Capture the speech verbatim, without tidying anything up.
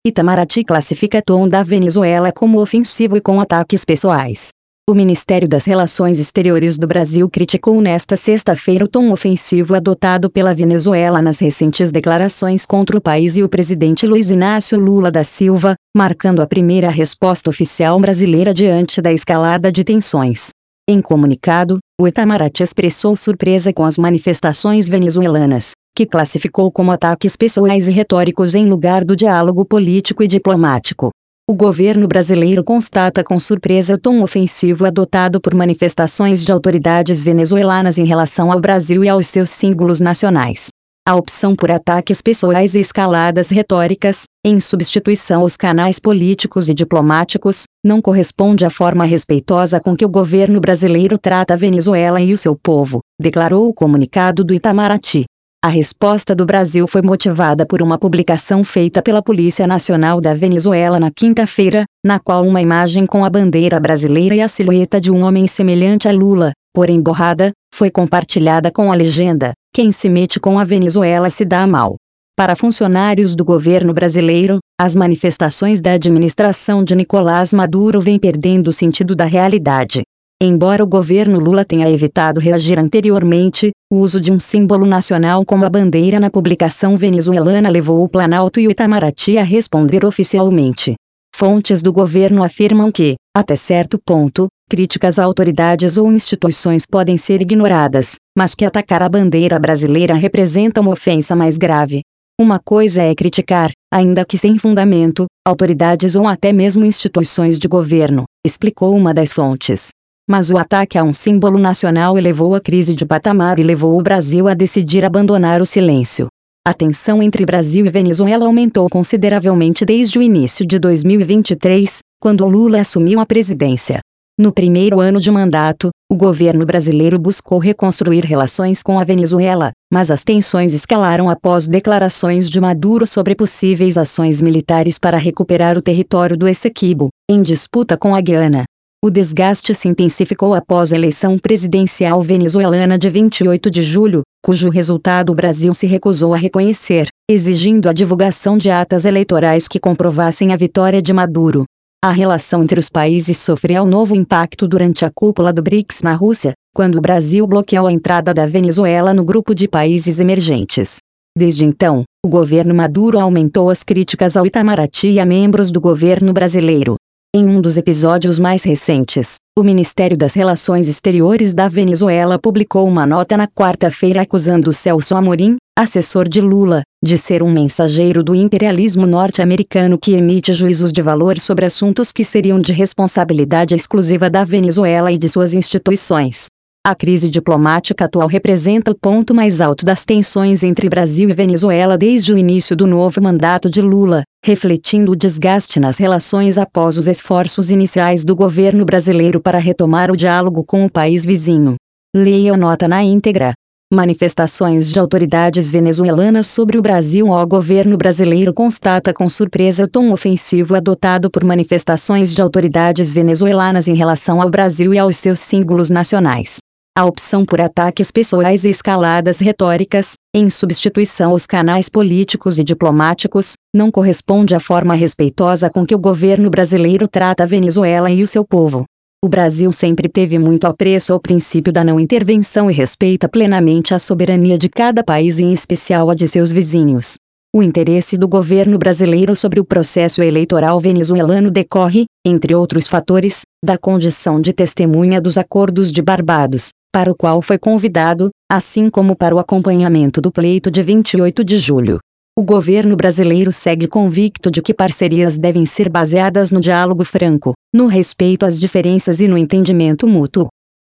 Itamaraty classifica tom da Venezuela como ofensivo e com ataques pessoais. O Ministério das Relações Exteriores do Brasil criticou nesta sexta-feira o tom ofensivo adotado pela Venezuela nas recentes declarações contra o país e o presidente Luiz Inácio Lula da Silva, marcando a primeira resposta oficial brasileira diante da escalada de tensões. Em comunicado, o Itamaraty expressou surpresa com as manifestações venezuelanas, que classificou como ataques pessoais e retóricos em lugar do diálogo político e diplomático. O governo brasileiro constata com surpresa o tom ofensivo adotado por manifestações de autoridades venezuelanas em relação ao Brasil e aos seus símbolos nacionais. A opção por ataques pessoais e escaladas retóricas, em substituição aos canais políticos e diplomáticos, não corresponde à forma respeitosa com que o governo brasileiro trata a Venezuela e o seu povo, declarou o comunicado do Itamaraty. A resposta do Brasil foi motivada por uma publicação feita pela Polícia Nacional da Venezuela na quinta-feira, na qual uma imagem com a bandeira brasileira e a silhueta de um homem semelhante a Lula, porém borrada, foi compartilhada com a legenda: "Quem se mete com a Venezuela se dá mal". Para funcionários do governo brasileiro, as manifestações da administração de Nicolás Maduro vêm perdendo o sentido da realidade. Embora o governo Lula tenha evitado reagir anteriormente, o uso de um símbolo nacional como a bandeira na publicação venezuelana levou o Planalto e o Itamaraty a responder oficialmente. Fontes do governo afirmam que, até certo ponto, críticas a autoridades ou instituições podem ser ignoradas, mas que atacar a bandeira brasileira representa uma ofensa mais grave. Uma coisa é criticar, ainda que sem fundamento, autoridades ou até mesmo instituições de governo, explicou uma das fontes. Mas o ataque a um símbolo nacional elevou a crise de patamar e levou o Brasil a decidir abandonar o silêncio. A tensão entre Brasil e Venezuela aumentou consideravelmente desde o início de dois mil e vinte e três, quando Lula assumiu a presidência. No primeiro ano de mandato, o governo brasileiro buscou reconstruir relações com a Venezuela, mas as tensões escalaram após declarações de Maduro sobre possíveis ações militares para recuperar o território do Essequibo, em disputa com a Guiana. O desgaste se intensificou após a eleição presidencial venezuelana de vinte e oito de julho, cujo resultado o Brasil se recusou a reconhecer, exigindo a divulgação de atas eleitorais que comprovassem a vitória de Maduro. A relação entre os países sofreu novo impacto durante a cúpula do BRICS na Rússia, quando o Brasil bloqueou a entrada da Venezuela no grupo de países emergentes. Desde então, o governo Maduro aumentou as críticas ao Itamaraty e a membros do governo brasileiro. Em um dos episódios mais recentes, o Ministério das Relações Exteriores da Venezuela publicou uma nota na quarta-feira acusando Celso Amorim, assessor de Lula, de ser um mensageiro do imperialismo norte-americano que emite juízos de valor sobre assuntos que seriam de responsabilidade exclusiva da Venezuela e de suas instituições. A crise diplomática atual representa o ponto mais alto das tensões entre Brasil e Venezuela desde o início do novo mandato de Lula, refletindo o desgaste nas relações após os esforços iniciais do governo brasileiro para retomar o diálogo com o país vizinho. Leia a nota na íntegra. Manifestações de autoridades venezuelanas sobre o Brasil. O governo brasileiro constata com surpresa o tom ofensivo adotado por manifestações de autoridades venezuelanas em relação ao Brasil e aos seus símbolos nacionais. A opção por ataques pessoais e escaladas retóricas, em substituição aos canais políticos e diplomáticos, não corresponde à forma respeitosa com que o governo brasileiro trata a Venezuela e o seu povo. O Brasil sempre teve muito apreço ao princípio da não intervenção e respeita plenamente a soberania de cada país, em especial a de seus vizinhos. O interesse do governo brasileiro sobre o processo eleitoral venezuelano decorre, entre outros fatores, da condição de testemunha dos Acordos de Barbados, para o qual foi convidado, assim como para o acompanhamento do pleito de vinte e oito de julho. O governo brasileiro segue convicto de que parcerias devem ser baseadas no diálogo franco, no respeito às diferenças e no entendimento mútuo.